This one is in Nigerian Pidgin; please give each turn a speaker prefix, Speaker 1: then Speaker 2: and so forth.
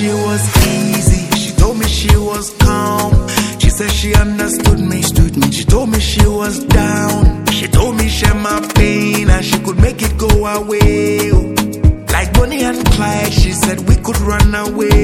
Speaker 1: she was easy. She told me she was calm. She said she understood me. She told me she was down. She told me share my pain and she could make it go away. Like Bonnie and Clyde, she said we could run away.